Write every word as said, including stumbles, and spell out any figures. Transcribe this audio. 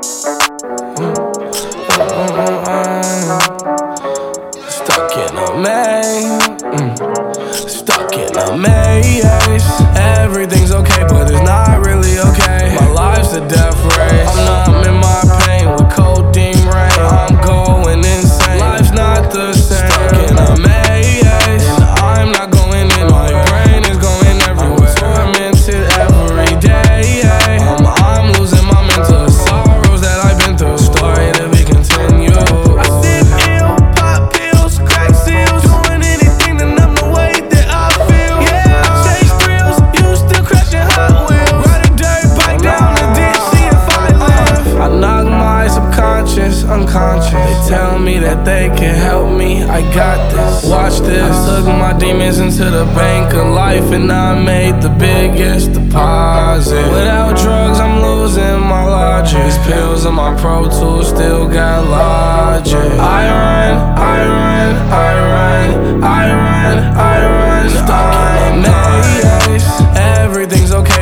Stuck in a maze, mm. Stuck in a maze. Everything's okay, but it's not really okay. My life's a death race. I'm numb in my pain with codeine rain. I'm going insane. Life's not the same. Stuck in a maze, and I'm not going in. My brain is going everywhere. I'm tormented every day. I'm, I'm losing my mental sorrows that I've been through. Story to be continued. I sit ill, pop pills, crack seals, doing anything to numb the way that I feel. Yeah, I chase thrills, used to crashing Hot Wheels. Ride a dirt bike down the ditch, see if I live. I knock my subconscious unconscious. They tell me that they can help me, I got this. Watch this. I took my demons into the bank of life, and I made the biggest deposit. Without drugs, I'm losing my logic. These pills on my Pro Tools still got logic. I run, I run, I run, I run, I run. Stuck in a maze. Everything's okay,